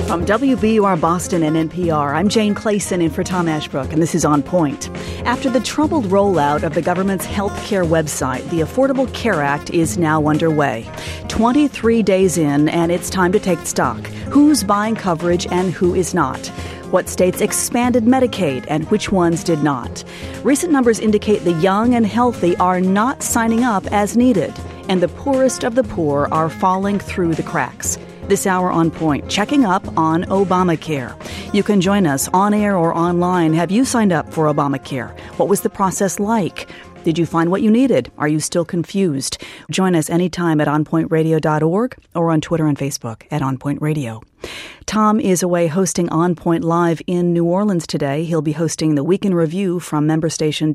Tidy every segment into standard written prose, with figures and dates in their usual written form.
From WBUR Boston and NPR, I'm Jane Clayson in for Tom Ashbrook, and this is On Point. After the troubled rollout of the government's health care website, the Affordable Care Act is now underway. 23 days in, and it's time to take stock. Who's buying coverage and who is not? What states expanded Medicaid and which ones did not? Recent numbers indicate the young and healthy are not signing up as needed, and the poorest of the poor are falling through the cracks. This hour On Point, checking up on Obamacare. You can join us on air or online. Have you signed up for Obamacare? What was the process like? Did you find what you needed? Are you still confused? Join us anytime at onpointradio.org or on Twitter and Facebook at OnPoint Radio. Tom is away hosting On Point Live in New Orleans today. He'll be hosting the Week in Review from member station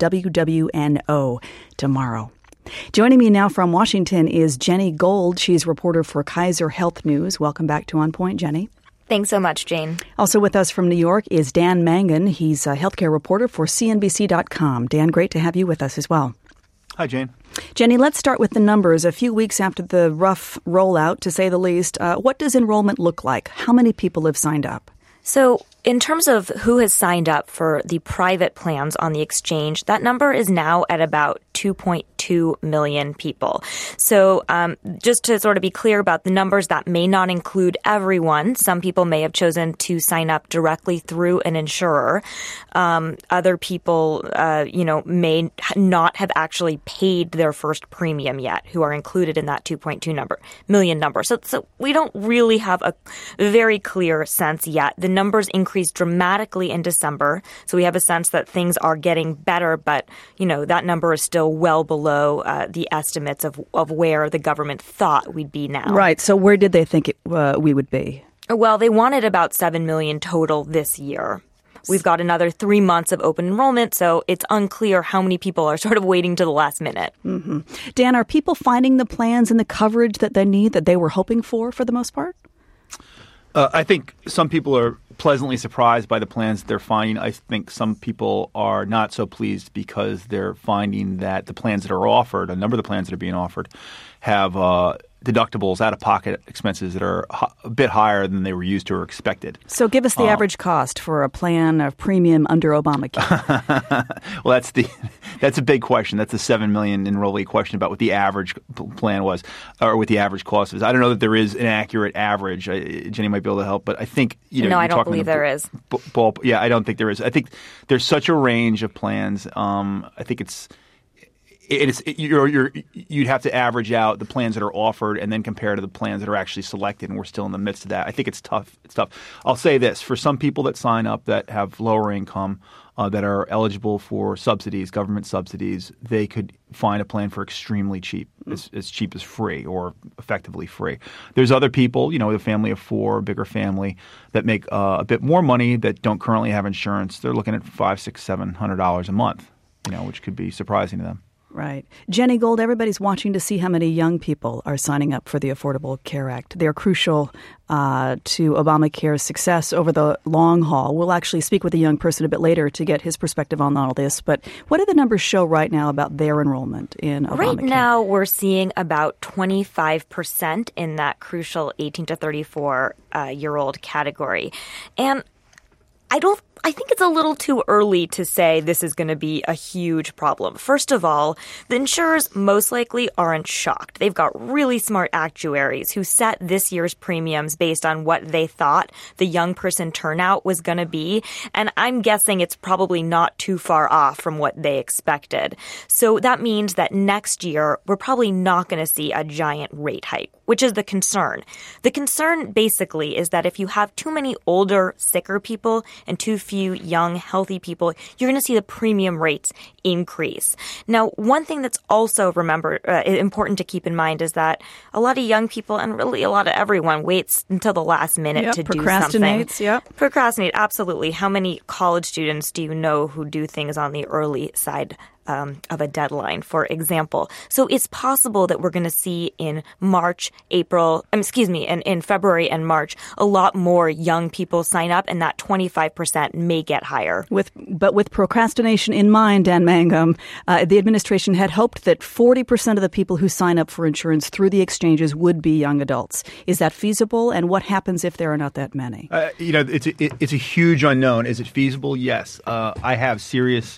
WWNO tomorrow. Joining me now from Washington is Jenny Gold. She's reporter for Kaiser Health News. Welcome back to On Point, Jenny. Thanks so much, Jane. Also with us from New York is Dan Mangan. He's a healthcare reporter for CNBC.com. Dan, great to have you with us as well. Hi, Jane. Jenny, let's start with the numbers. A few weeks after the rough rollout, to say the least, what does enrollment look like? How many people have signed up? So in terms of who has signed up for the private plans on the exchange, that number is now at about 2.2 million people. So just to sort of be clear about the numbers, that may not include everyone. Some people may have chosen to sign up directly through an insurer. Other people, may not have actually paid their first premium yet, who are included in that 2.2 million number. So we don't really have a very clear sense yet. The numbers increased dramatically in December, so we have a sense that things are getting better, but, that number is still well below the estimates of where the government thought we'd be now. Right. So where did they think we would be? Well, they wanted about 7 million total this year. We've got another 3 months of open enrollment, so it's unclear how many people are sort of waiting to the last minute. Mm-hmm. Dan, are people finding the plans and the coverage that they need, that they were hoping for the most part? I think some people are pleasantly surprised by the plans that they're finding. I think some people are not so pleased because they're finding that the plans that are offered, a number of the plans that are being offered, have deductibles, out-of-pocket expenses that are a bit higher than they were used to or expected. So give us the average cost for a plan of premium under Obamacare. Well, that's a big question. That's a 7 million enrollee question about what the average plan was or what the average cost is. I don't know that there is an accurate average. Jenny might be able to help, but I think No, I don't believe there is. Yeah, I don't think there is. I think there's such a range of plans. I think you'd have to average out the plans that are offered and then compare to the plans that are actually selected, and we're still in the midst of that. I think it's tough. It's tough. I'll say this. For some people that sign up that have lower income, that are eligible for subsidies, government subsidies, they could find a plan for extremely cheap, as cheap as free or effectively free. There's other people, with a family of four, a bigger family, that make a bit more money that don't currently have insurance. They're looking at $500, $600, $700 a month, which could be surprising to them. Right. Jenny Gold, everybody's watching to see how many young people are signing up for the Affordable Care Act. They're crucial to Obamacare's success over the long haul. We'll actually speak with a young person a bit later to get his perspective on all this. But what do the numbers show right now about their enrollment in Obamacare? Right now, we're seeing about 25% in that crucial 18 to 34-year-old category. And I think it's a little too early to say this is going to be a huge problem. First of all, the insurers most likely aren't shocked. They've got really smart actuaries who set this year's premiums based on what they thought the young person turnout was going to be. And I'm guessing it's probably not too far off from what they expected. So that means that next year, we're probably not going to see a giant rate hike, which is the concern. The concern basically is that if you have too many older, sicker people and too few young, healthy people, you're going to see the premium rates increase. Now, one thing that's also important to keep in mind is that a lot of young people, and really a lot of everyone, waits until the last minute to do something. Procrastinate, absolutely. How many college students do you know who do things on the early side a deadline, for example. So it's possible that we're going to see in in February and March, a lot more young people sign up, and that 25% may get higher. But with procrastination in mind, Dan Mangum, the administration had hoped that 40% of the people who sign up for insurance through the exchanges would be young adults. Is that feasible? And what happens if there are not that many? It's a huge unknown. Is it feasible? Yes. I have serious.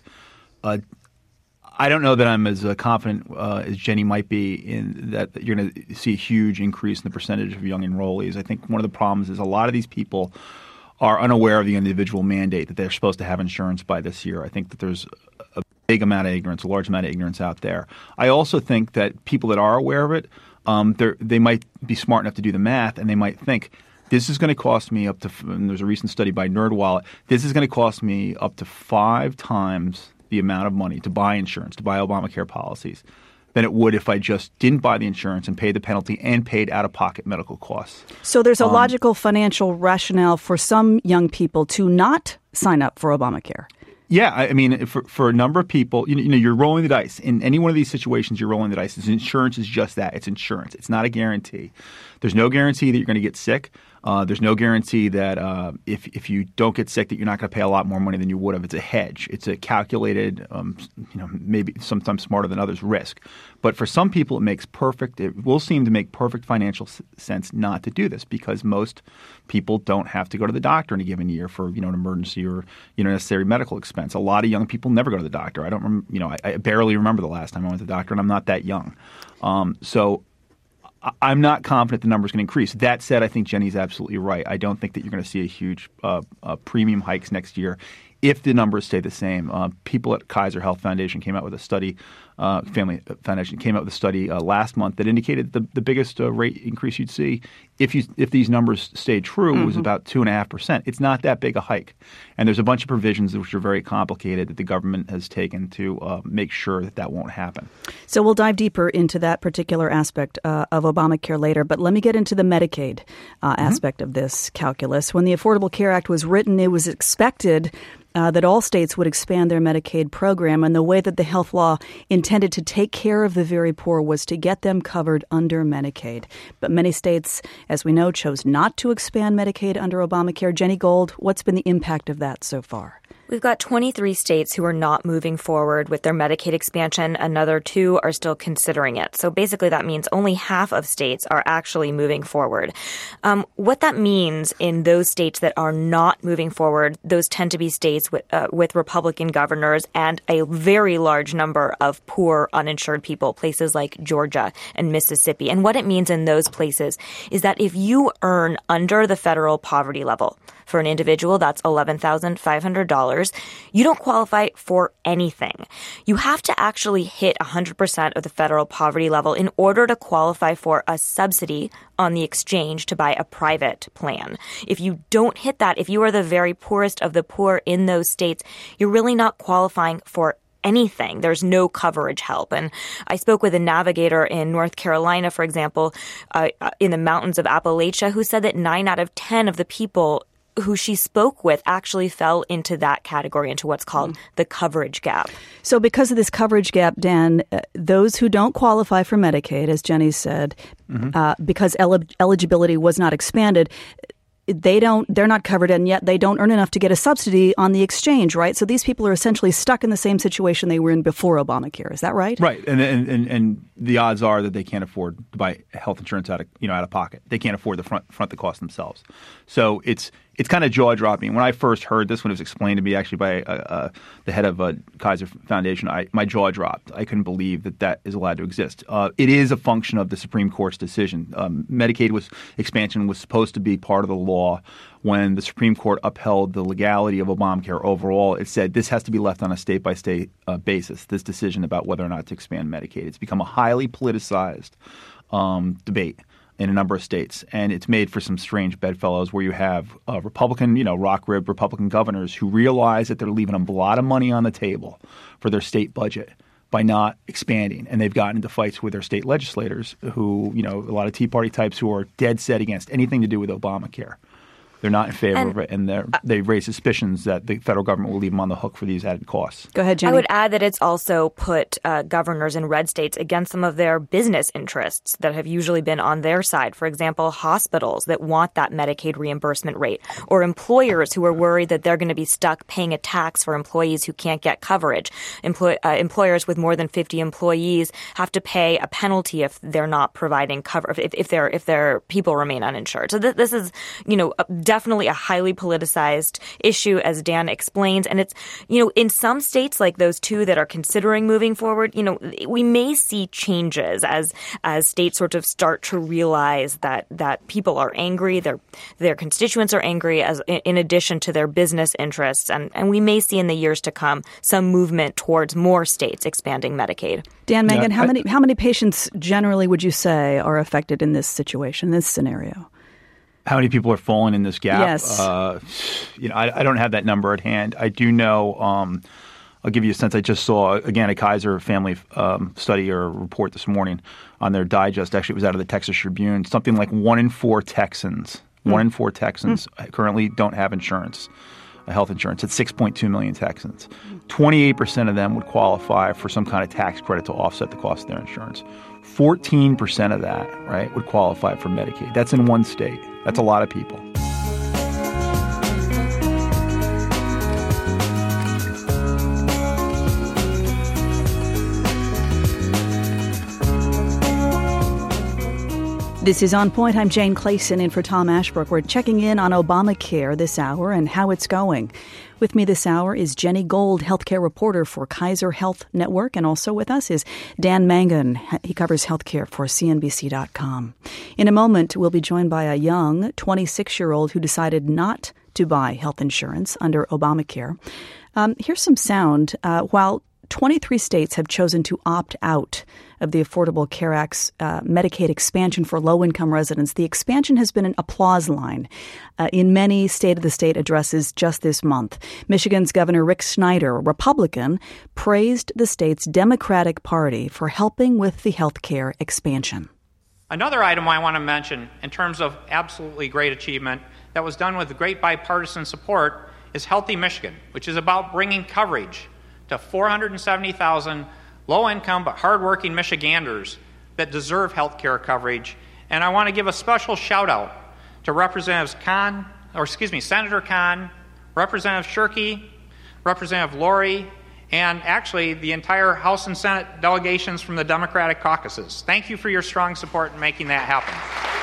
I don't know that I'm as confident as Jenny might be in that you're going to see a huge increase in the percentage of young enrollees. I think one of the problems is a lot of these people are unaware of the individual mandate that they're supposed to have insurance by this year. I think that there's a big amount of ignorance, a large amount of ignorance out there. I also think that people that are aware of it, they might be smart enough to do the math, and they might think, this is going to cost me up to – and there's a recent study by NerdWallet – this is going to cost me up to 5 times the amount of money to buy insurance, to buy Obamacare policies, than it would if I just didn't buy the insurance and paid the penalty and paid out-of-pocket medical costs. So there's a logical financial rationale for some young people to not sign up for Obamacare. Yeah, I mean, for a number of people, you're rolling the dice. In any one of these situations, you're rolling the dice. Insurance is just that. It's insurance. It's not a guarantee. There's no guarantee that you're going to get sick. There's no guarantee that if you don't get sick that you're not going to pay a lot more money than you would have. It's a hedge. It's a calculated, maybe sometimes smarter than others, risk. But for some people, it will seem to make perfect financial sense not to do this because most people don't have to go to the doctor in a given year for an emergency or necessary medical expense. A lot of young people never go to the doctor. I don't I barely remember the last time I went to the doctor, and I'm not that young. So I'm not confident the number is going to increase. That said, I think Jenny's absolutely right. I don't think that you're going to see a huge premium hikes next year if the numbers stay the same. People at Kaiser Health Foundation came out with a study, Family Foundation came out with a study last month that indicated the biggest rate increase you'd see if these numbers stayed true was about 2.5%. It's not that big a hike. And there's a bunch of provisions which are very complicated that the government has taken to make sure that won't happen. So we'll dive deeper into that particular aspect of Obamacare later. But let me get into the Medicaid aspect of this calculus. When the Affordable Care Act was written, it was expected that all states would expand their Medicaid program, and the way that the health law intended to take care of the very poor was to get them covered under Medicaid. But many states, as we know, chose not to expand Medicaid under Obamacare. Jenny Gold, what's been the impact of that so far? We've got 23 states who are not moving forward with their Medicaid expansion. Another 2 are still considering it. So basically that means only half of states are actually moving forward. What that means in those states that are not moving forward, those tend to be states with Republican governors and a very large number of poor uninsured people, places like Georgia and Mississippi. And what it means in those places is that if you earn under the federal poverty level, for an individual, that's $11,500. You don't qualify for anything. You have to actually hit 100% of the federal poverty level in order to qualify for a subsidy on the exchange to buy a private plan. If you don't hit that, if you are the very poorest of the poor in those states, you're really not qualifying for anything. There's no coverage help. And I spoke with a navigator in North Carolina, for example, in the mountains of Appalachia, who said that 9 out of 10 of the people who she spoke with actually fell into that category, into what's called the coverage gap. So because of this coverage gap, Dan, those who don't qualify for Medicaid, as Jenny said, because eligibility was not expanded, they're not covered, and yet they don't earn enough to get a subsidy on the exchange, right? So these people are essentially stuck in the same situation they were in before Obamacare. Is that right? Right, and the odds are that they can't afford to buy health insurance out of pocket. They can't afford to front the cost themselves. So it's kind of jaw-dropping. When I first heard this, when it was explained to me actually by the head of Kaiser Foundation, my jaw dropped. I couldn't believe that is allowed to exist. It is a function of the Supreme Court's decision. Medicaid expansion was supposed to be part of the law. When the Supreme Court upheld the legality of Obamacare overall, it said this has to be left on a state-by-state basis, this decision about whether or not to expand Medicaid. It's become a highly politicized debate in a number of states, and it's made for some strange bedfellows where you have Republican, rock-ribbed Republican governors who realize that they're leaving a lot of money on the table for their state budget by not expanding, and they've gotten into fights with their state legislators who, a lot of Tea Party types who are dead set against anything to do with Obamacare. They're not in favor of it, and they raise suspicions that the federal government will leave them on the hook for these added costs. Go ahead, Jenny. I would add that it's also put governors in red states against some of their business interests that have usually been on their side. For example, hospitals that want that Medicaid reimbursement rate, or employers who are worried that they're going to be stuck paying a tax for employees who can't get coverage. Employers with more than 50 employees have to pay a penalty if they're not providing cover, if their people remain uninsured. So this is, definitely a highly politicized issue, as Dan explains. And it's, in some states like those two that are considering moving forward, we may see changes as states sort of start to realize that people are angry, their constituents are angry, as in addition to their business interests. And we may see in the years to come some movement towards more states expanding Medicaid. Dan Mangan, how many patients generally would you say are affected in this situation, this scenario? How many people are falling in this gap? Yes. I don't have that number at hand. I do know, I'll give you a sense. I just saw, again, a Kaiser family study or report this morning on their digest. Actually, it was out of the Texas Tribune. Something like 1 in 4 Texans currently don't have insurance, health insurance. It's 6.2 million Texans. 28% of them would qualify for some kind of tax credit to offset the cost of their insurance. 14% of that, right, would qualify for Medicaid. That's in one state. That's a lot of people. This is On Point. I'm Jane Clayson in for Tom Ashbrook. We're checking in on Obamacare this hour and how it's going. With me this hour is Jenny Gold, healthcare reporter for Kaiser Health Network, and also with us is Dan Mangan. He covers healthcare for CNBC.com. In a moment, we'll be joined by a young 26-year-old who decided not to buy health insurance under Obamacare. Here's some sound. While 23 states have chosen to opt out of the Affordable Care Act's Medicaid expansion for low-income residents, the expansion has been an applause line in many State of the State addresses just this month. Michigan's Governor Rick Snyder, a Republican, praised the state's Democratic Party for helping with the health care expansion. Another item I want to mention in terms of absolutely great achievement that was done with great bipartisan support is Healthy Michigan, which is about bringing coverage to 470,000 low-income but hardworking Michiganders that deserve health care coverage. And I want to give a special shout-out to Senator Khan, Representative Shirkey, Representative Lori, and actually the entire House and Senate delegations from the Democratic caucuses. Thank you for your strong support in making that happen.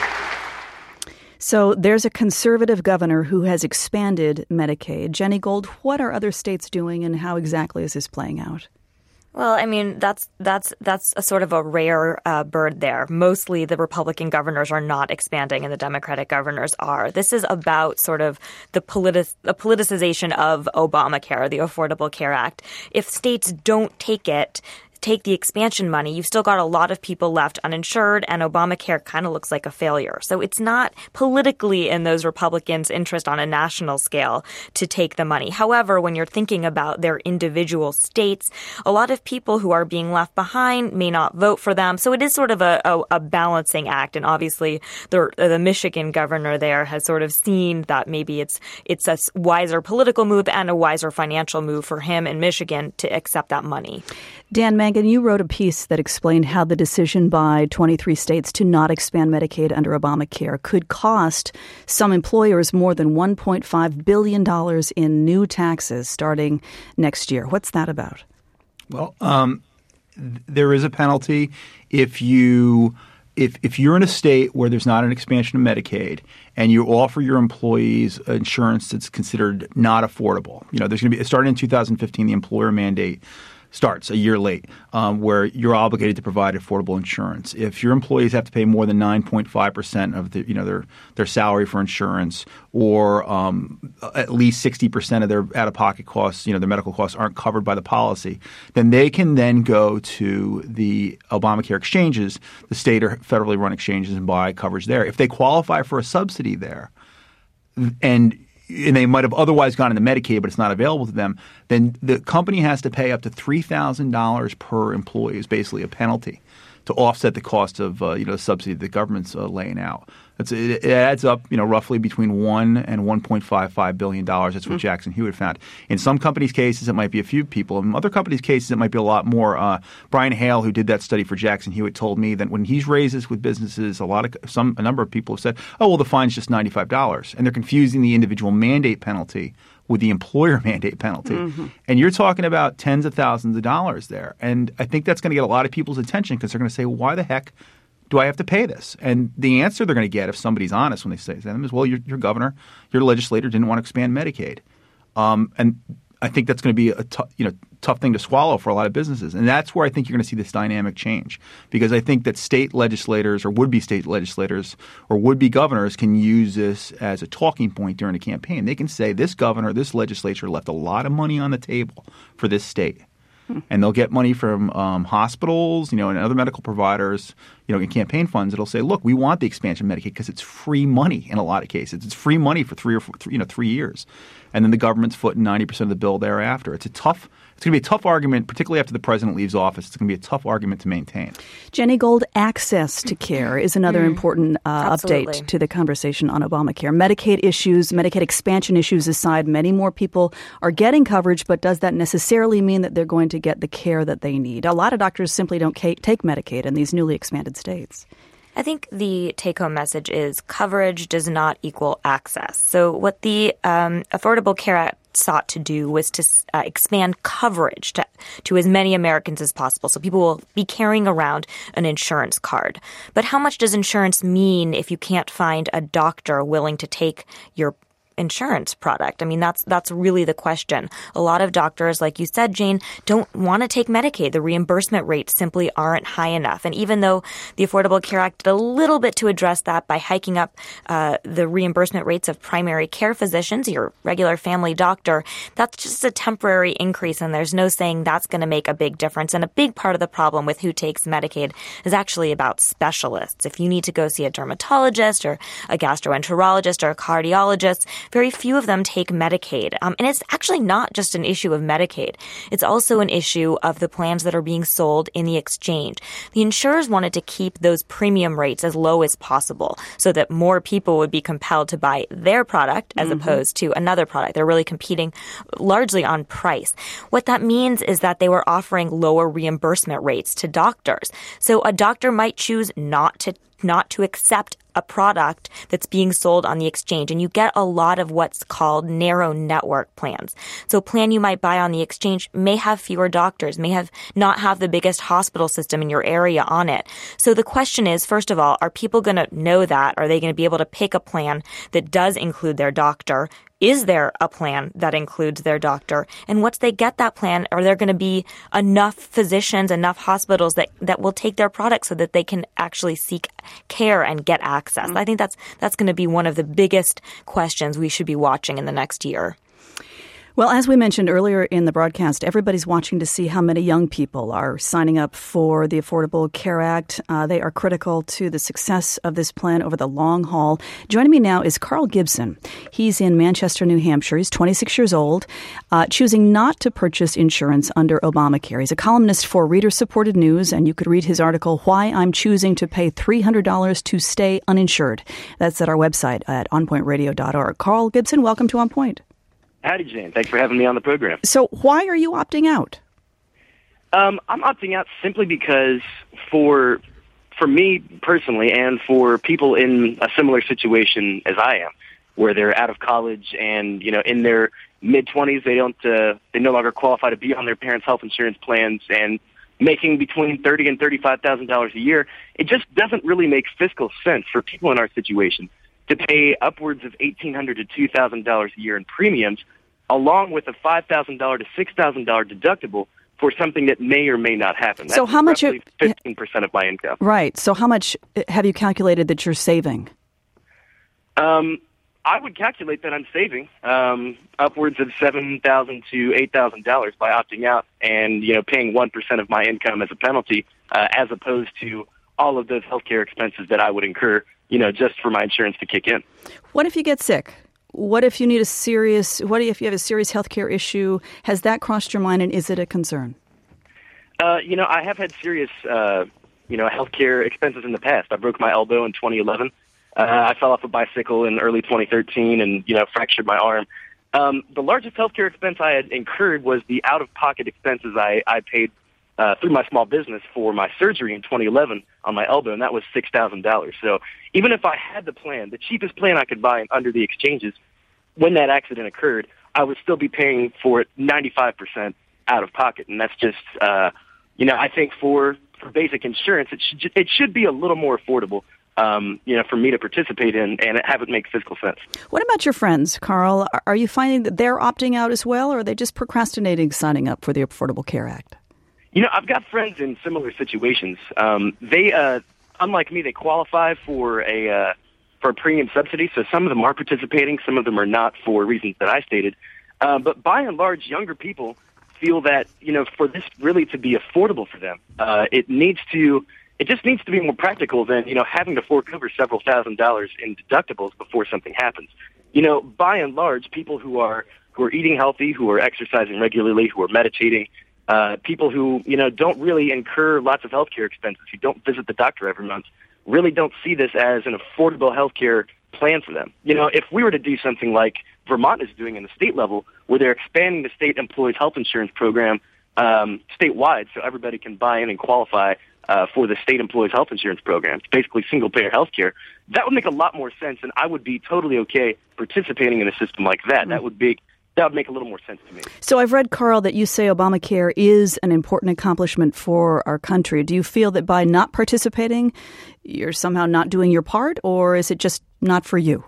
So there's a conservative governor who has expanded Medicaid. Jenny Gold, what are other states doing and how exactly is this playing out? Well, I mean, that's a sort of a rare bird there. Mostly the Republican governors are not expanding and the Democratic governors are. This is about sort of the politicization of Obamacare, the Affordable Care Act. If states don't take the expansion money, you've still got a lot of people left uninsured, and Obamacare kind of looks like a failure. So it's not politically in those Republicans' interest on a national scale to take the money. However, when you're thinking about their individual states, a lot of people who are being left behind may not vote for them. So it is sort of a balancing act. And obviously, the Michigan governor there has sort of seen that maybe it's a wiser political move and a wiser financial move for him in Michigan to accept that money. Dan Mangan, you wrote a piece that explained how the decision by 23 states to not expand Medicaid under Obamacare could cost some employers more than $1.5 billion in new taxes starting next year. What's that about? Well, there is a penalty if you're in a state where there's not an expansion of Medicaid and you offer your employees insurance that's considered not affordable. There's going to be starting in 2015, the employer mandate starts a year late, where you're obligated to provide affordable insurance. If your employees have to pay more than 9.5% of their salary for insurance, or at least 60% of their out-of-pocket costs, their medical costs aren't covered by the policy, then they can then go to the Obamacare exchanges, the state or federally run exchanges, and buy coverage there. If they qualify for a subsidy there, and they might have otherwise gone into Medicaid, but it's not available to them, then the company has to pay up to $3,000 per employee is basically a penalty to offset the cost of the subsidy the government's laying out. It adds up, roughly between $1 and $1.55 billion. That's what Jackson Hewitt found. In some companies' cases, it might be a few people. In other companies' cases, it might be a lot more. Brian Hale, who did that study for Jackson Hewitt, told me that when he's raises with businesses, a number of people have said, "Oh, well, the fine's just $95," and they're confusing the individual mandate penalty with the employer mandate penalty. And you're talking about tens of thousands of dollars there. And I think that's going to get a lot of people's attention because they're going to say, why the heck do I have to pay this? And the answer they're going to get, if somebody's honest when they say to them, is, well, your governor, your legislator didn't want to expand Medicaid. And I think that's going to be a tough thing to swallow for a lot of businesses. And that's where I think you're going to see this dynamic change, because I think that state legislators or would-be state legislators or would-be governors can use this as a talking point during a campaign. They can say this governor, this legislature left a lot of money on the table for this state. And they'll get money from hospitals, and other medical providers, in campaign funds. It'll say, look, we want the expansion of Medicaid because it's free money in a lot of cases. It's free money for 3 years. And then the government's footing 90% of the bill thereafter. It's going to be a tough argument, particularly after the president leaves office. It's going to be a tough argument to maintain. Jenny Gold, access to care is another important update to the conversation on Obamacare. Medicaid issues, Medicaid expansion issues aside, many more people are getting coverage, but does that necessarily mean that they're going to get the care that they need? A lot of doctors simply don't take Medicaid in these newly expanded states. I think the take-home message is coverage does not equal access. So what the Affordable Care Act sought to do was to expand coverage to as many Americans as possible. So people will be carrying around an insurance card. But how much does insurance mean if you can't find a doctor willing to take your insurance product? I mean, that's really the question. A lot of doctors, like you said, Jane, don't want to take Medicaid. The reimbursement rates simply aren't high enough. And even though the Affordable Care Act did a little bit to address that by hiking up the reimbursement rates of primary care physicians, your regular family doctor, that's just a temporary increase, and there's no saying that's going to make a big difference. And a big part of the problem with who takes Medicaid is actually about specialists. If you need to go see a dermatologist or a gastroenterologist or a cardiologist, very few of them take Medicaid. And it's actually not just an issue of Medicaid. It's also an issue of the plans that are being sold in the exchange. The insurers wanted to keep those premium rates as low as possible so that more people would be compelled to buy their product as opposed to another product. They're really competing largely on price. What that means is that they were offering lower reimbursement rates to doctors. So a doctor might choose not to accept a product that's being sold on the exchange. And you get a lot of what's called narrow network plans. So a plan you might buy on the exchange may have fewer doctors, may not have the biggest hospital system in your area on it. So the question is, first of all, are people going to know that? Are they going to be able to pick a plan that does include their doctor? Is there a plan that includes their doctor? And once they get that plan, are there going to be enough physicians, enough hospitals that will take their product so that they can actually seek care and get access? I think that's going to be one of the biggest questions we should be watching in the next year. Well, as we mentioned earlier in the broadcast, everybody's watching to see how many young people are signing up for the Affordable Care Act. They are critical to the success of this plan over the long haul. Joining me now is Carl Gibson. He's in Manchester, New Hampshire. He's 26 years old, choosing not to purchase insurance under Obamacare. He's a columnist for Reader-Supported News, and you could read his article, Why I'm Choosing to Pay $300 to Stay Uninsured. That's at our website at onpointradio.org. Carl Gibson, welcome to On Point. Howdy, Jane. Thanks for having me on the program. So why are you opting out? I'm opting out simply because for me personally and for people in a similar situation as I am, where they're out of college and, in their mid-20s, they no longer qualify to be on their parents' health insurance plans and making between $30,000 and $35,000 a year, it just doesn't really make fiscal sense for people in our situation to pay upwards of $1,800 to $2,000 a year in premiums, along with a $5,000 to $6,000 deductible for something that may or may not happen. That's so how much? 15% of my income. Right. So how much have you calculated that you're saving? I would calculate that I'm saving upwards of $7,000 to $8,000 by opting out and paying 1% of my income as a penalty, as opposed to all of those healthcare expenses that I would incur, just for my insurance to kick in. What if you get sick? What if you need what if you have a serious healthcare issue? Has that crossed your mind, and is it a concern? I have had serious, healthcare expenses in the past. I broke my elbow in 2011. I fell off a bicycle in early 2013 and, fractured my arm. The largest healthcare expense I had incurred was the out-of-pocket expenses I paid through my small business for my surgery in 2011 on my elbow, and that was $6,000. So even if I had the plan, the cheapest plan I could buy under the exchanges, when that accident occurred, I would still be paying for it 95% out of pocket. And that's just, I think for basic insurance, it should be a little more affordable, for me to participate in and have it make fiscal sense. What about your friends, Carl? Are you finding that they're opting out as well, or are they just procrastinating signing up for the Affordable Care Act? I've got friends in similar situations. They, unlike me, they qualify for a premium subsidy. So some of them are participating, some of them are not for reasons that I stated. But by and large, younger people feel that, for this really to be affordable for them, it just needs to be more practical than, having to fork over several $1,000s in deductibles before something happens. By and large, people who are eating healthy, who are exercising regularly, who are meditating, people who, don't really incur lots of healthcare expenses, who don't visit the doctor every month, really don't see this as an affordable healthcare plan for them. If we were to do something like Vermont is doing in the state level, where they're expanding the state employees health insurance program statewide so everybody can buy in and qualify for the state employees health insurance program, it's basically single-payer healthcare, that would make a lot more sense, and I would be totally okay participating in a system like that. That would make a little more sense to me. So I've read, Carl, that you say Obamacare is an important accomplishment for our country. Do you feel that by not participating, you're somehow not doing your part, or is it just not for you?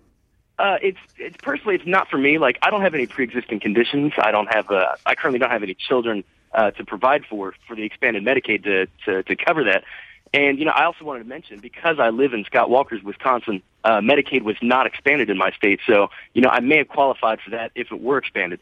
It's personally, it's not for me. Like, I don't have any pre-existing conditions. I currently don't have any children to provide for the expanded Medicaid to cover that. And, I also wanted to mention, because I live in Scott Walker's Wisconsin, Medicaid was not expanded in my state. So, I may have qualified for that if it were expanded.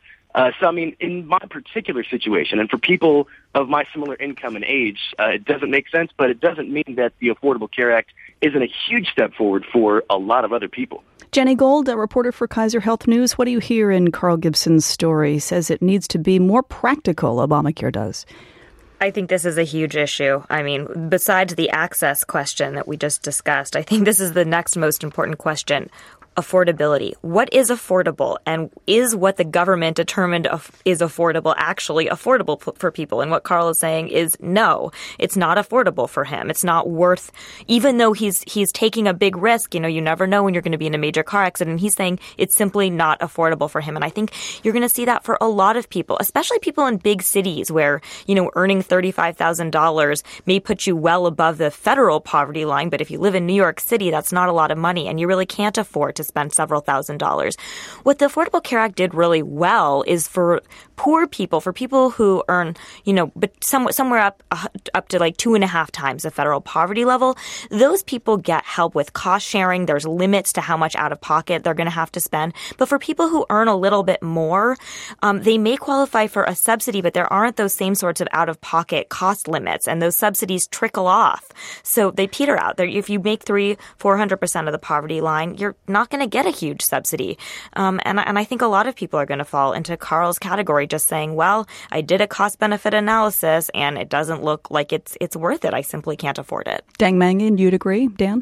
In my particular situation, and for people of my similar income and age, it doesn't make sense, but it doesn't mean that the Affordable Care Act isn't a huge step forward for a lot of other people. Jenny Gold, a reporter for Kaiser Health News. What do you hear in Carl Gibson's story? He says it needs to be more practical, Obamacare does. I think this is a huge issue. Besides the access question that we just discussed, I think this is the next most important question. Affordability. What is affordable, and is what the government determined is affordable actually affordable for people? And what Carl is saying is no, it's not affordable for him. It's not worth, even though he's taking a big risk. You never know when you're going to be in a major car accident. He's saying it's simply not affordable for him. And I think you're going to see that for a lot of people, especially people in big cities where, earning $35,000 may put you well above the federal poverty line. But if you live in New York City, that's not a lot of money, and you really can't afford to spend several $1,000s. What the Affordable Care Act did really well is for poor people, for people who earn, but somewhere up to like 2.5 times the federal poverty level, those people get help with cost sharing. There's limits to how much out of pocket they're going to have to spend. But for people who earn a little bit more, they may qualify for a subsidy, but there aren't those same sorts of out of pocket cost limits, and those subsidies trickle off. So they peter out. If you make 400% of the poverty line, you're not going to get a huge subsidy. And I think a lot of people are going to fall into Carl's category, just saying, well, I did a cost-benefit analysis and it doesn't look like it's worth it. I simply can't afford it. Dang Mangan, you'd agree, Dan?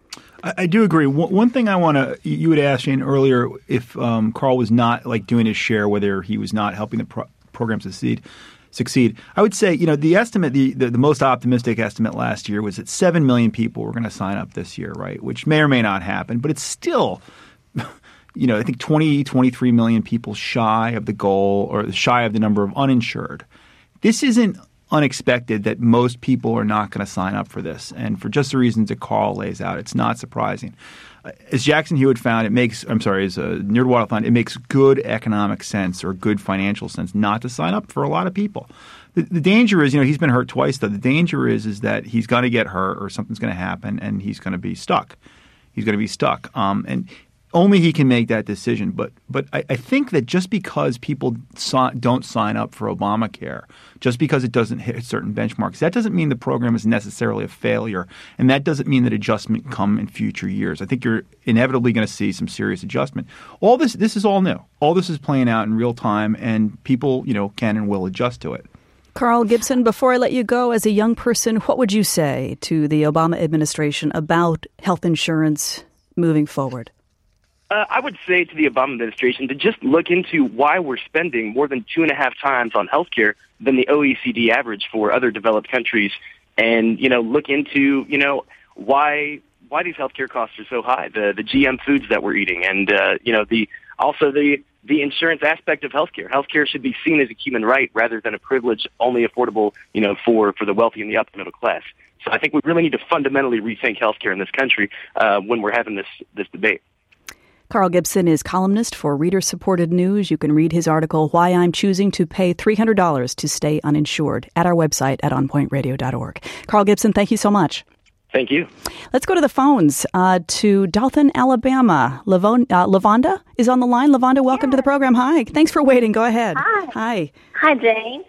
I do agree. One thing you had asked Jane earlier if Carl was not doing his share, whether he was not helping the program succeed. I would say, the estimate, the most optimistic estimate last year was that 7 million people were going to sign up this year, right? Which may or may not happen, but it's still, I think 23 million people shy of the goal, or shy of the number of uninsured. This isn't unexpected that most people are not going to sign up for this. And for just the reasons that Carl lays out, it's not surprising. As Jackson Hewitt found, as Nerdwaddle found, it makes good economic sense or good financial sense not to sign up for a lot of people. The danger is, he's been hurt twice, though. The danger is that he's going to get hurt or something's going to happen and he's going to be stuck. And only he can make that decision. But I think that just because people don't sign up for Obamacare, just because it doesn't hit certain benchmarks, that doesn't mean the program is necessarily a failure. And that doesn't mean that adjustment can come in future years. I think you're inevitably going to see some serious adjustment. All this is all new. All this is playing out in real time, and people, can and will adjust to it. Carl Gibson, before I let you go, as a young person, what would you say to the Obama administration about health insurance moving forward? I would say to the Obama administration to just look into why we're spending more than 2.5 times on healthcare than the OECD average for other developed countries, and look into why these healthcare costs are so high, the GM foods that we're eating, and the insurance aspect of healthcare. Healthcare should be seen as a human right rather than a privilege only affordable for the wealthy and the upper middle class. So I think we really need to fundamentally rethink healthcare in this country when we're having this debate. Carl Gibson is columnist for Reader-Supported News. You can read his article, Why I'm Choosing to Pay $300 to Stay Uninsured, at our website at onpointradio.org. Carl Gibson, thank you so much. Thank you. Let's go to the phones to Dothan, Alabama. Lavonda is on the line. Lavonda, welcome to the program. Hi. Thanks for waiting. Go ahead. Hi, Jane.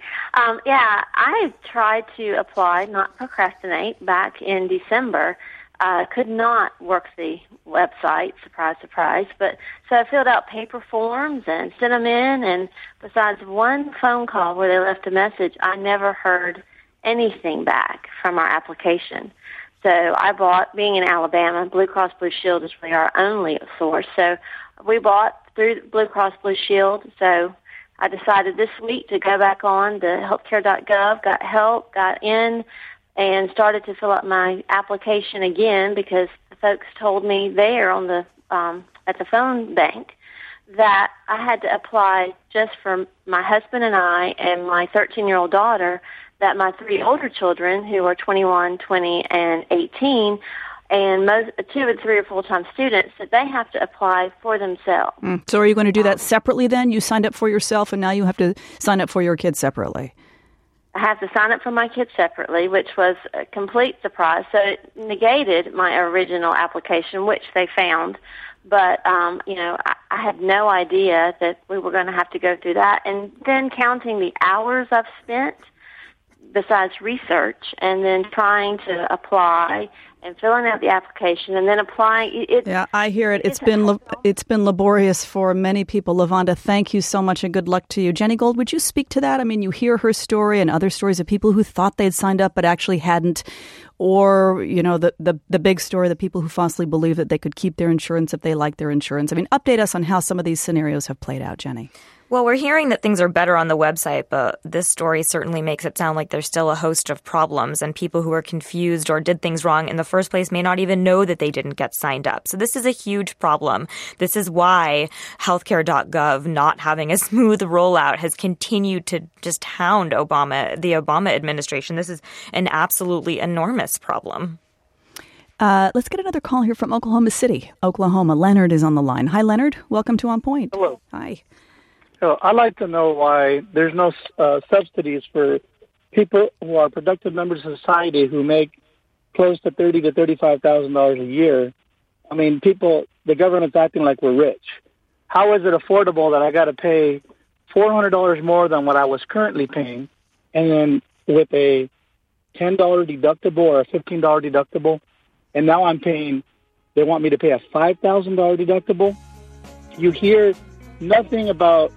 I tried to apply, not procrastinate, back in December. Could not work the website, surprise, surprise. But so I filled out paper forms and sent them in, and besides one phone call where they left a message, I never heard anything back from our application. So I bought, being in Alabama, Blue Cross Blue Shield is really our only source. So we bought through Blue Cross Blue Shield. So I decided this week to go back on to healthcare.gov, got help, got in, and started to fill out my application again because the folks told me there on the at the phone bank that I had to apply just for my husband and I and my 13-year-old daughter, that my 3 older children, who are 21, 20, and 18, and 2 and 3 are full-time students, that they have to apply for themselves. So are you going to do that separately then? You signed up for yourself, and now you have to sign up for your kids separately. I have to sign up for my kids separately, which was a complete surprise. So it negated my original application, which they found. But, I had no idea that we were going to have to go through that. And then counting the hours I've spent, besides research, and then trying to apply and filling out the application and then applying. Yeah, I hear it. It's been laborious for many people. Lavonda, thank you so much and good luck to you. Jenny Gold, would you speak to that? I mean, you hear her story and other stories of people who thought they'd signed up but actually hadn't, or, the big story, the people who falsely believe that they could keep their insurance if they like their insurance. I mean, update us on how some of these scenarios have played out, Jenny. Well, we're hearing that things are better on the website, but this story certainly makes it sound like there's still a host of problems, and people who are confused or did things wrong in the first place may not even know that they didn't get signed up. So this is a huge problem. This is why healthcare.gov not having a smooth rollout has continued to just hound the Obama administration. This is an absolutely enormous problem. Let's get another call here from Oklahoma City, Oklahoma. Leonard is on the line. Hi, Leonard. Welcome to On Point. Hello. Hi. So I'd like to know why there's no subsidies for people who are productive members of society who make close to $30,000 to $35,000 a year. I mean, the government's acting like we're rich. How is it affordable that I got to pay $400 more than what I was currently paying, and then with a $10 deductible or a $15 deductible, and now they want me to pay a $5,000 deductible? You hear nothing about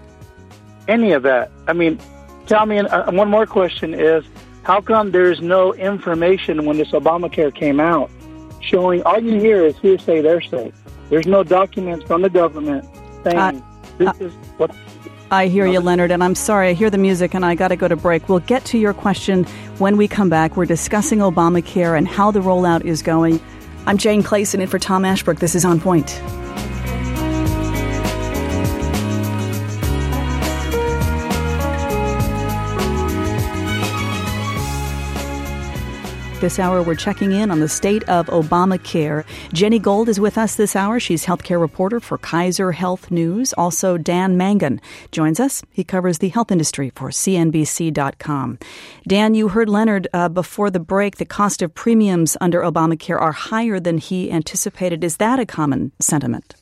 any of that. I mean, tell me, one more question is, how come there's no information when this Obamacare came out showing, all you hear is hearsay, there's There's no documents from the government saying this is what... I hear you, Leonard, and I'm sorry. I hear the music, and I got to go to break. We'll get to your question when we come back. We're discussing Obamacare and how the rollout is going. I'm Jane Clayson in for Tom Ashbrook. This is On Point. This hour, we're checking in on the state of Obamacare. Jenny Gold is with us this hour. She's healthcare reporter for Kaiser Health News. Also, Dan Mangan joins us. He covers the health industry for CNBC.com. Dan, you heard Leonard before the break. The cost of premiums under Obamacare are higher than he anticipated. Is that a common sentiment?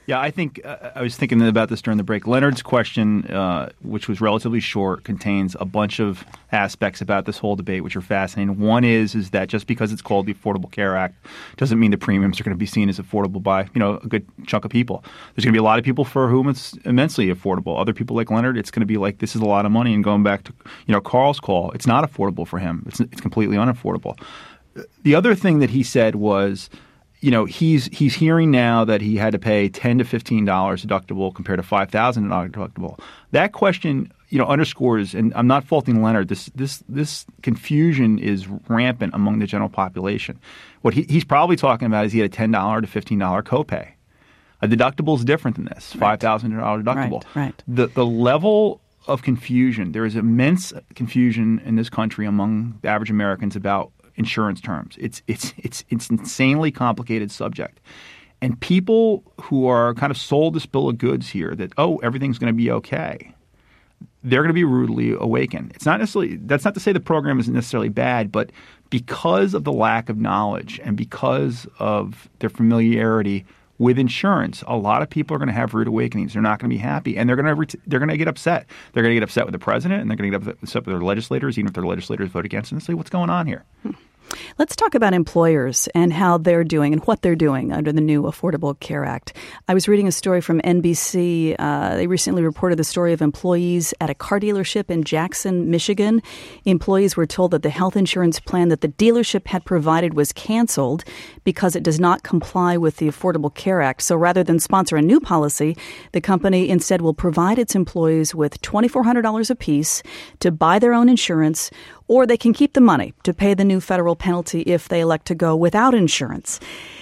Yeah, I think I was thinking about this during the break. Leonard's question, which was relatively short, contains a bunch of aspects about this whole debate, which are fascinating. One is that just because it's called the Affordable Care Act doesn't mean the premiums are going to be seen as affordable by a good chunk of people. There's going to be a lot of people for whom it's immensely affordable. Other people like Leonard, it's going to be like, this is a lot of money. And going back to Carl's call, it's not affordable for him. It's completely unaffordable. The other thing that he said was, he's hearing now that he had to pay $10 to $15 deductible compared to $5,000 deductible. That question, underscores, and I'm not faulting Leonard. This confusion is rampant among the general population. What he's probably talking about is he had a $10 to $15 copay. A deductible is different than this, $5,000 deductible. Right. The level of confusion, there is immense confusion in this country among the average Americans about insurance terms. It's insanely complicated subject. And people who are kind of sold this bill of goods here that, everything's going to be okay, they're going to be rudely awakened. It's not necessarily, that's not to say the program isn't necessarily bad, but because of the lack of knowledge and because of their familiarity with insurance, a lot of people are going to have rude awakenings. They're not going to be happy, and they're going to get upset. They're going to get upset with the president, and they're going to get upset with their legislators, even if their legislators vote against it, and say, what's going on here? Let's talk about employers and how they're doing and what they're doing under the new Affordable Care Act. I was reading a story from NBC. They recently reported the story of employees at a car dealership in Jackson, Michigan. Employees were told that the health insurance plan that the dealership had provided was canceled because it does not comply with the Affordable Care Act. So rather than sponsor a new policy, the company instead will provide its employees with $2,400 apiece to buy their own insurance, or they can keep the money to pay the new federal penalty if they elect to go without insurance.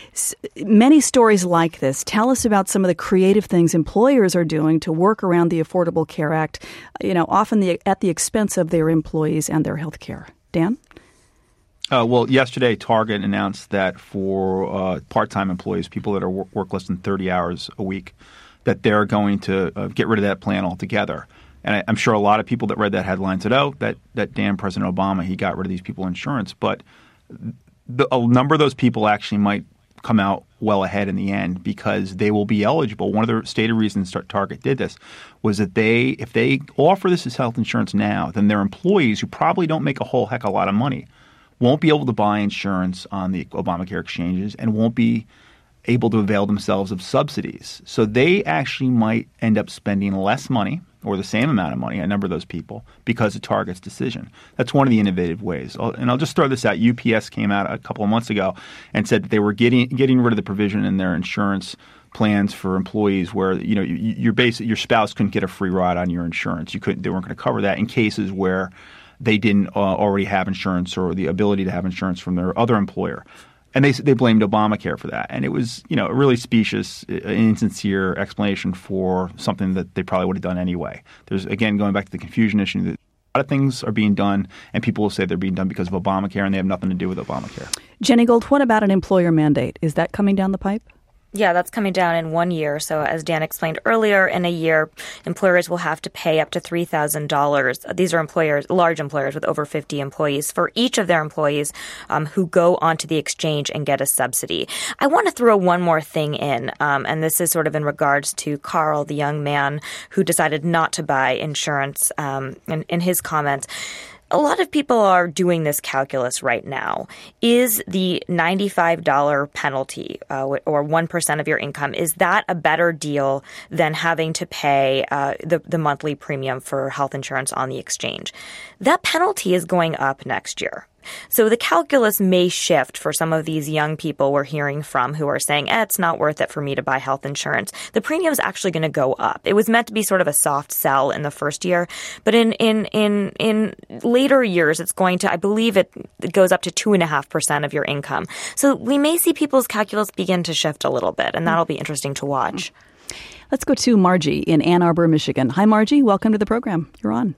Many stories like this. Tell us about some of the creative things employers are doing to work around the Affordable Care Act, often at the expense of their employees and their health care. Dan? Well, yesterday, Target announced that for part-time employees, people that work less than 30 hours a week, that they're going to get rid of that plan altogether. And I'm sure a lot of people that read that headline said, that damn President Obama, he got rid of these people insurance. But a number of those people actually might come out well ahead in the end because they will be eligible. One of the stated reasons Target did this was that if they offer this as health insurance now, then their employees, who probably don't make a whole heck of a lot of money, won't be able to buy insurance on the Obamacare exchanges and won't be able to avail themselves of subsidies. So they actually might end up spending less money or the same amount of money, a number of those people, because of Target's decision. That's one of the innovative ways. And I'll just throw this out. UPS came out a couple of months ago and said that they were getting rid of the provision in their insurance plans for employees where your spouse couldn't get a free ride on your insurance. They weren't going to cover that in cases where they didn't already have insurance or the ability to have insurance from their other employer. And they blamed Obamacare for that. And it was, a really specious, insincere explanation for something that they probably would have done anyway. There's, again, going back to the confusion issue, that a lot of things are being done, and people will say they're being done because of Obamacare, and they have nothing to do with Obamacare. Jenny Gold, what about an employer mandate? Is that coming down the pipe? Yeah, that's coming down in 1 year. So as Dan explained earlier, in a year, employers will have to pay up to $3,000. These are large employers with over 50 employees, for each of their employees who go onto the exchange and get a subsidy. I want to throw one more thing in, and this is sort of in regards to Carl, the young man who decided not to buy insurance, in his comments. A lot of people are doing this calculus right now. Is the $95 penalty, or 1% of your income, is that a better deal than having to pay the monthly premium for health insurance on the exchange? That penalty is going up next year. So the calculus may shift for some of these young people we're hearing from who are saying, it's not worth it for me to buy health insurance. The premium is actually going to go up. It was meant to be sort of a soft sell in the first year, but in later years, it's going to, I believe it goes up to 2.5% of your income. So we may see people's calculus begin to shift a little bit, and that'll be interesting to watch. Let's go to Margie in Ann Arbor, Michigan. Hi, Margie. Welcome to the program. You're on.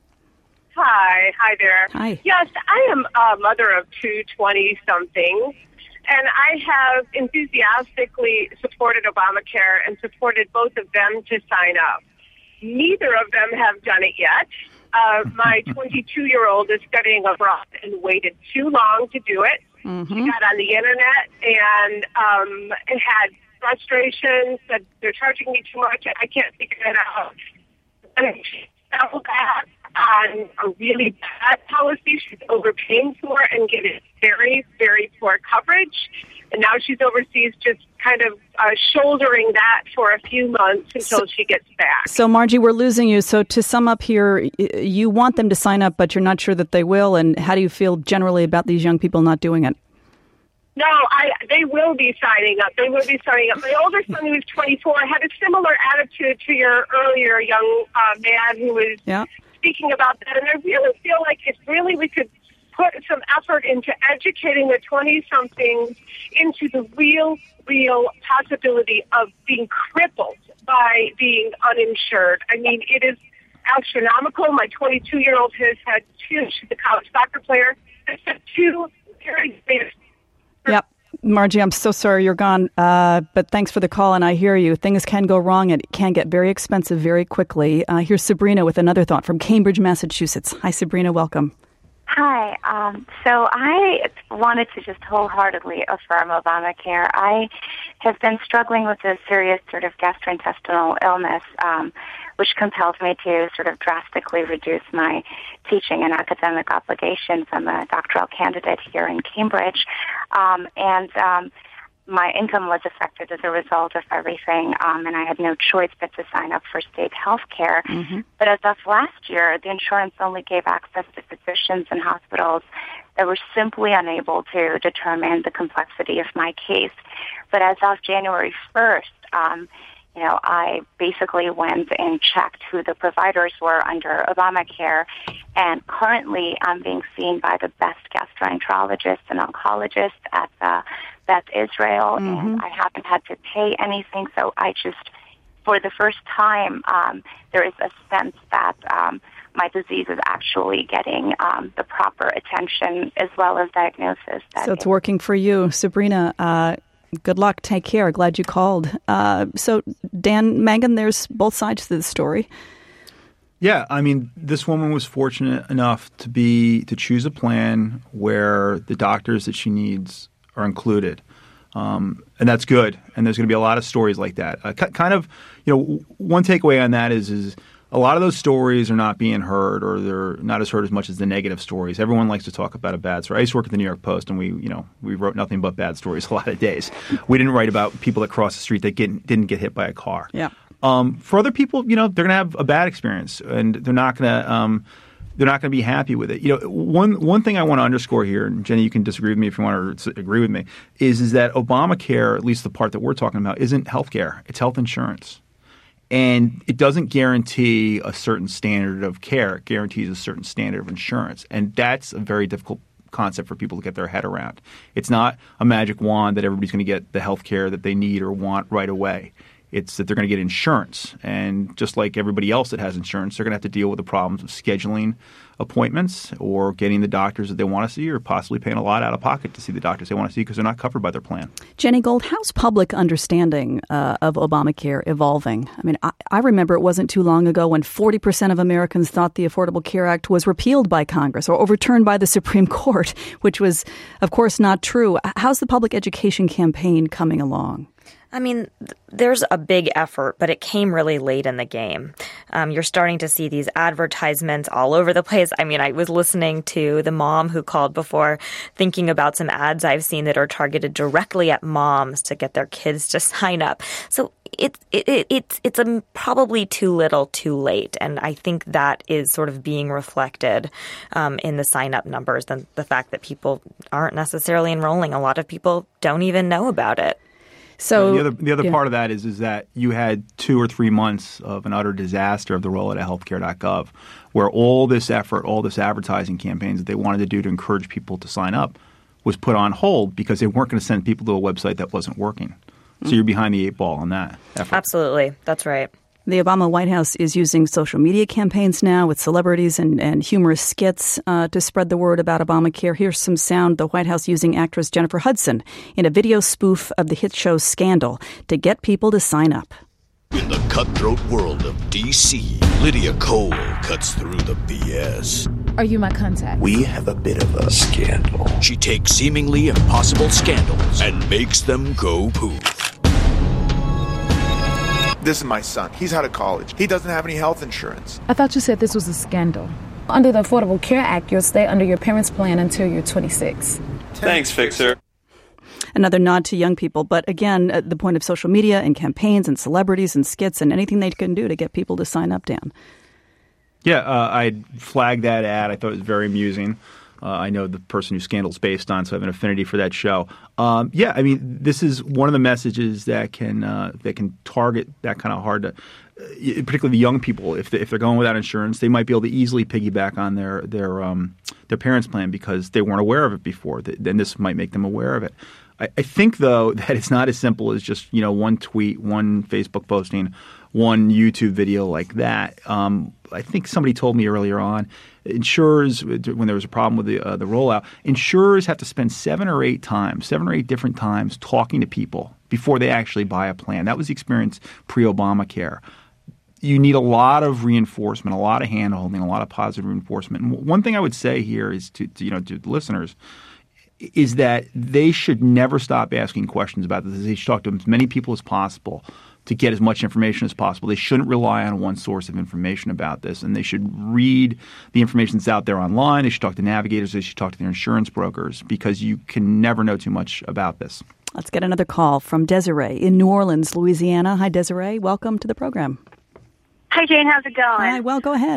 Hi there. Hi. Yes, I am a mother of two 20-somethings, and I have enthusiastically supported Obamacare and supported both of them to sign up. Neither of them have done it yet. My 22-year-old is studying abroad and waited too long to do it. Mm-hmm. She got on the internet and had frustration, said they're charging me too much, I can't figure it out. And she fell back on a really bad policy. She's overpaying for and getting very, very poor coverage. And now she's overseas just kind of shouldering that for a few months until she gets back. So, Margie, we're losing you. So to sum up here, you want them to sign up, but you're not sure that they will. And how do you feel generally about these young people not doing it? No, they will be signing up. They will be signing up. My older son, who's 24, had a similar attitude to your earlier young man who was speaking about that. And I really feel like if really we could put some effort into educating the 20-somethings into the real possibility of being crippled by being uninsured. I mean, it is astronomical. My 22-year-old has had two, she's a college soccer player, has had two very big. Yep. Margie, I'm so sorry you're gone, but thanks for the call, and I hear you. Things can go wrong, and it can get very expensive very quickly. Here's Sabrina with another thought from Cambridge, Massachusetts. Hi, Sabrina. Welcome. Hi. So I wanted to just wholeheartedly affirm Obamacare. I have been struggling with a serious sort of gastrointestinal illness, which compels me to sort of drastically reduce my teaching and academic obligations. I'm a doctoral candidate here in Cambridge, and my income was affected as a result of everything, and I had no choice but to sign up for state health care. Mm-hmm. But as of last year, the insurance only gave access to physicians and hospitals that were simply unable to determine the complexity of my case. But as of January 1st, I basically went and checked who the providers were under Obamacare, and currently I'm being seen by the best gastroenterologist and oncologist at Beth Israel, and I haven't had to pay anything, so I just, for the first time, there is a sense that my disease is actually getting the proper attention as well as diagnosis. So it's working for you. Sabrina, good luck. Take care. Glad you called. So, Dan, Megan, there's both sides to the story. Yeah, I mean, this woman was fortunate enough to choose a plan where the doctors that she needs are included. And that's good. And there's going to be a lot of stories like that. One takeaway on that is a lot of those stories are not being heard, or they're not as heard as much as the negative stories. Everyone likes to talk about a bad story. I used to work at the New York Post, and we wrote nothing but bad stories a lot of days. We didn't write about people that crossed the street that didn't get hit by a car. Yeah. For other people, they're going to have a bad experience, and they're not going to be happy with it. One thing I want to underscore here, and Jenny, you can disagree with me if you want to agree with me, is that Obamacare, at least the part that we're talking about, isn't health care. It's health insurance. And it doesn't guarantee a certain standard of care. It guarantees a certain standard of insurance. And that's a very difficult concept for people to get their head around. It's not a magic wand that everybody's going to get the health care that they need or want right away. It's that they're going to get insurance. And just like everybody else that has insurance, they're going to have to deal with the problems of scheduling appointments or getting the doctors that they want to see, or possibly paying a lot out of pocket to see the doctors they want to see because they're not covered by their plan. Jenny Gold, how's public understanding of Obamacare evolving? I mean, I remember it wasn't too long ago when 40% of Americans thought the Affordable Care Act was repealed by Congress or overturned by the Supreme Court, which was, of course, not true. How's the public education campaign coming along? I mean, there's a big effort, but it came really late in the game. You're starting to see these advertisements all over the place. I mean, I was listening to the mom who called before, thinking about some ads I've seen that are targeted directly at moms to get their kids to sign up. So it's probably too little, too late, and I think that is sort of being reflected in the sign-up numbers, and the fact that people aren't necessarily enrolling. A lot of people don't even know about it. So the other part of that is that you had 2 or 3 months of an utter disaster of the rollout of healthcare.gov, where all this effort, all this advertising campaigns that they wanted to do to encourage people to sign up was put on hold because they weren't going to send people to a website that wasn't working. So you're behind the 8 ball on that effort. Absolutely. That's right. The Obama White House is using social media campaigns now with celebrities and humorous skits to spread the word about Obamacare. Here's some sound the White House using actress Jennifer Hudson in a video spoof of the hit show Scandal to get people to sign up. In the cutthroat world of D.C., Lydia Cole cuts through the BS. Are you my contact? We have a bit of a scandal. She takes seemingly impossible scandals and makes them go poof. This is my son. He's out of college. He doesn't have any health insurance. I thought you said this was a scandal. Under the Affordable Care Act, you'll stay under your parents' plan until you're 26. Thanks, Fixer. Another nod to young people. But again, at the point of social media and campaigns and celebrities and skits and anything they can do to get people to sign up, Dan. Yeah, I flagged that ad. I thought it was very amusing. I know the person who Scandal's based on, so I have an affinity for that show. Yeah, I mean, this is one of the messages that can target that kind of hard to, particularly the young people. If they're going without insurance, they might be able to easily piggyback on their parents' plan because they weren't aware of it before. Then this might make them aware of it. I think though that it's not as simple as just one tweet, one Facebook posting, one YouTube video like that. I think somebody told me earlier on, insurers, when there was a problem with the rollout, insurers have to spend 7 or 8 different times talking to people before they actually buy a plan. That was the experience pre-Obamacare. You need a lot of reinforcement, a lot of hand-holding, a lot of positive reinforcement. And one thing I would say here is to the listeners is that they should never stop asking questions about this. They should talk to as many people as possible to get as much information as possible. They shouldn't rely on one source of information about this, and they should read the information that's out there online. They should talk to navigators. They should talk to their insurance brokers because you can never know too much about this. Let's get another call from Desiree in New Orleans, Louisiana. Hi, Desiree. Welcome to the program. Hi, Jane. How's it going? Hi. Well, go ahead.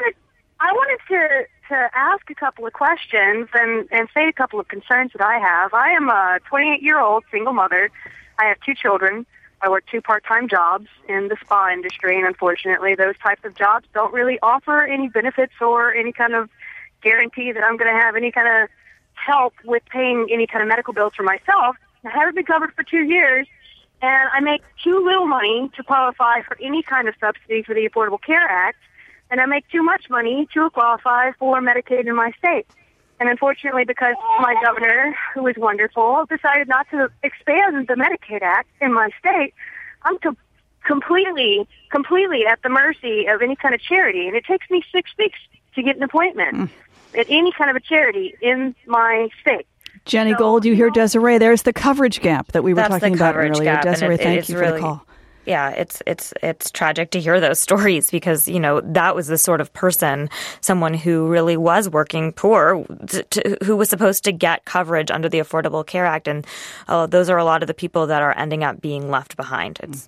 I wanted to ask a couple of questions and say a couple of concerns that I have. I am a 28-year-old single mother. I have 2 children. I work 2 part-time jobs in the spa industry, and unfortunately, those types of jobs don't really offer any benefits or any kind of guarantee that I'm going to have any kind of help with paying any kind of medical bills for myself. I haven't been covered for 2 years, and I make too little money to qualify for any kind of subsidy for the Affordable Care Act, and I make too much money to qualify for Medicaid in my state. And unfortunately, because my governor, who is wonderful, decided not to expand the Medicaid Act in my state, I'm completely at the mercy of any kind of charity. And it takes me 6 weeks to get an appointment at any kind of a charity in my state. Jenny Gold, you hear Desiree. There's the coverage gap that we were talking about earlier. Desiree, thank you for the call. Yeah, it's tragic to hear those stories because, that was the sort of person, someone who really was working poor, who was supposed to get coverage under the Affordable Care Act. And those are a lot of the people that are ending up being left behind. It's,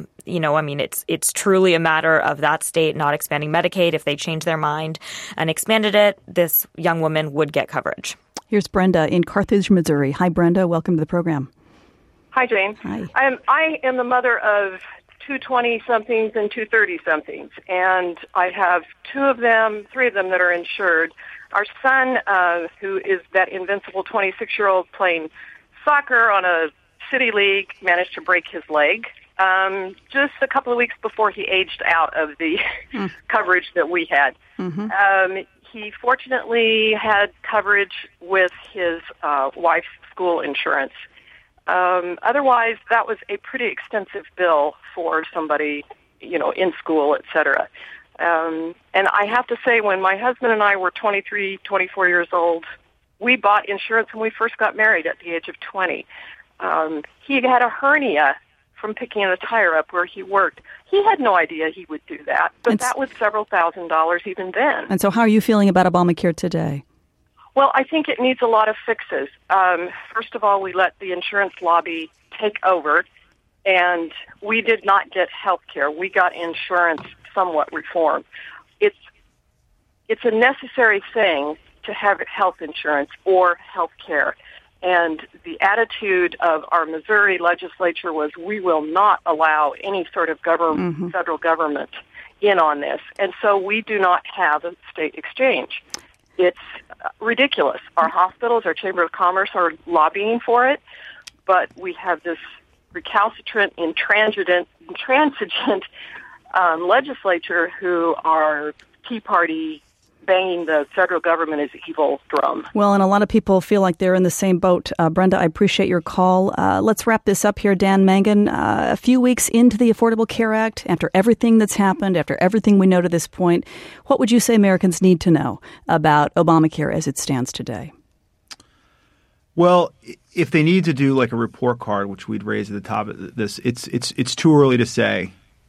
it's truly a matter of that state not expanding Medicaid. If they changed their mind and expanded it, this young woman would get coverage. Here's Brenda in Carthage, Missouri. Hi, Brenda. Welcome to the program. Hi, Jane. Hi. I am the mother of 2 20-somethings and 2 30-somethings, and I have 3 of them that are insured. Our son, who is that invincible 26-year-old playing soccer on a city league, managed to break his leg just a couple of weeks before he aged out of the coverage that we had. Mm-hmm. He fortunately had coverage with his wife's school insurance. Otherwise, that was a pretty extensive bill for somebody, in school, et cetera. And I have to say, when my husband and I were 23, 24 years old, we bought insurance when we first got married at the age of 20. He had a hernia from picking a tire up where he worked. He had no idea he would do that, but that was several $1,000s even then. And so how are you feeling about Obamacare today? Well, I think it needs a lot of fixes. First of all, we let the insurance lobby take over, and we did not get health care. We got insurance somewhat reformed. It's a necessary thing to have health insurance or health care. And the attitude of our Missouri legislature was we will not allow any sort of federal government in on this. And so we do not have a state exchange. It's ridiculous. Our hospitals, our Chamber of Commerce are lobbying for it, but we have this recalcitrant, intransigent legislature who are Tea Party banging the federal government as evil drum. Well, and a lot of people feel like they're in the same boat. Brenda, I appreciate your call. Let's wrap this up here. Dan Mangan, a few weeks into the Affordable Care Act, after everything that's happened, after everything we know to this point, what would you say Americans need to know about Obamacare as it stands today? Well, if they need to do like a report card, which we'd raise at the top of this, it's too early to say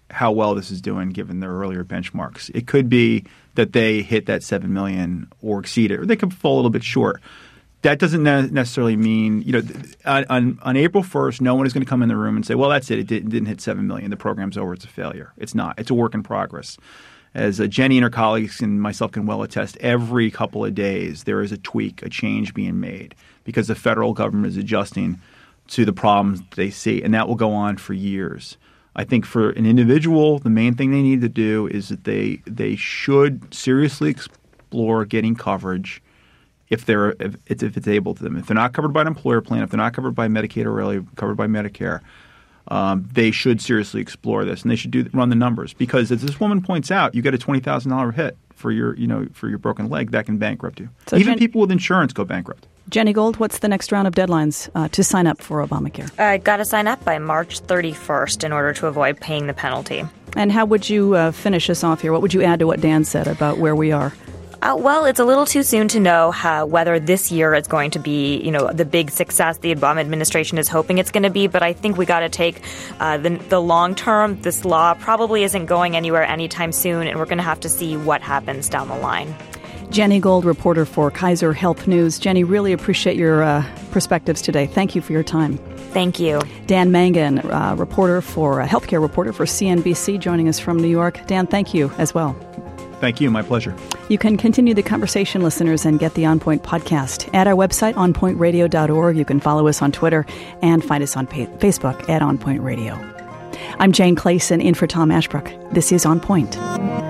how well this is doing given their earlier benchmarks. It could be that they hit that 7 million or exceed it, or they could fall a little bit short. That doesn't necessarily mean, on April 1st, no one is going to come in the room and say, well, that's it. It didn't hit 7 million. The program's over. It's a failure. It's not. It's a work in progress. As Jenny and her colleagues and myself can well attest, every couple of days there is a tweak, a change being made because the federal government is adjusting to the problems they see, and that will go on for years. I think for an individual, the main thing they need to do is that they should seriously explore getting coverage if it's able to them. If they're not covered by an employer plan, if they're not covered by Medicaid or really covered by Medicare, they should seriously explore this, and they should run the numbers. Because as this woman points out, you get a $20,000 hit for your broken leg that can bankrupt you. So even people with insurance go bankrupt. Jenny Gold, what's the next round of deadlines to sign up for Obamacare? I got to sign up by March 31st in order to avoid paying the penalty. And how would you finish us off here? What would you add to what Dan said about where we are? Well, it's a little too soon to know whether this year is going to be, the big success the Obama administration is hoping it's going to be. But I think we got to take the long term. This law probably isn't going anywhere anytime soon, and we're going to have to see what happens down the line. Jenny Gold, reporter for Kaiser Health News. Jenny, really appreciate your perspectives today. Thank you for your time. Thank you. Dan Mangan, healthcare reporter for CNBC, joining us from New York. Dan, thank you as well. Thank you. My pleasure. You can continue the conversation, listeners, and get the On Point podcast at our website, onpointradio.org. You can follow us on Twitter and find us on Facebook at On Point Radio. I'm Jane Clayson, in for Tom Ashbrook. This is On Point.